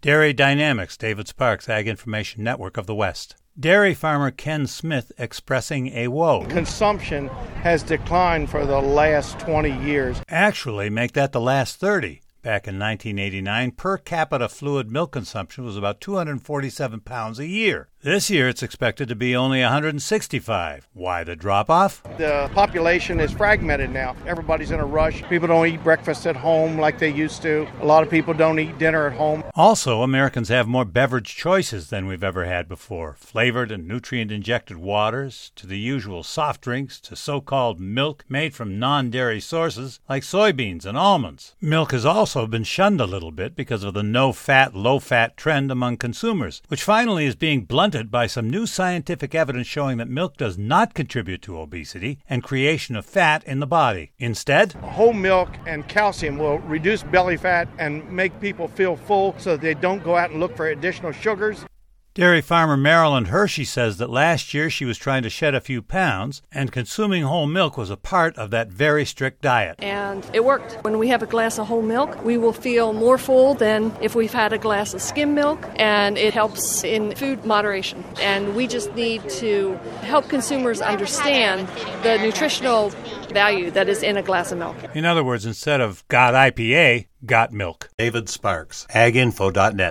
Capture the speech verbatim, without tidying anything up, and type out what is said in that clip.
Dairy Dynamics, David Sparks, Ag Information Network of the West. Dairy farmer Ken Smith expressing a woe. Consumption has declined for the last twenty years. Actually, make that the last thirty. Back in nineteen eighty-nine, per capita fluid milk consumption was about two hundred forty-seven pounds a year. This year, it's expected to be only one hundred sixty-five. Why the drop-off? The population is fragmented now. Everybody's in a rush. People don't eat breakfast at home like they used to. A lot of people don't eat dinner at home. Also, Americans have more beverage choices than we've ever had before. Flavored and nutrient-injected waters, to the usual soft drinks, to so-called milk made from non-dairy sources like soybeans and almonds. Milk has also been shunned a little bit because of the no-fat, low-fat trend among consumers, which finally is being blunted by some new scientific evidence showing that milk does not contribute to obesity and creation of fat in the body. Instead, whole milk and calcium will reduce belly fat and make people feel full so that they don't go out and look for additional sugars. Dairy farmer Marilyn Hershey says that last year she was trying to shed a few pounds, and consuming whole milk was a part of that very strict diet. And it worked. When we have a glass of whole milk, we will feel more full than if we've had a glass of skim milk, and it helps in food moderation. And we just need to help consumers understand the nutritional value that is in a glass of milk. In other words, instead of got I P A, got milk. David Sparks, ag info dot net.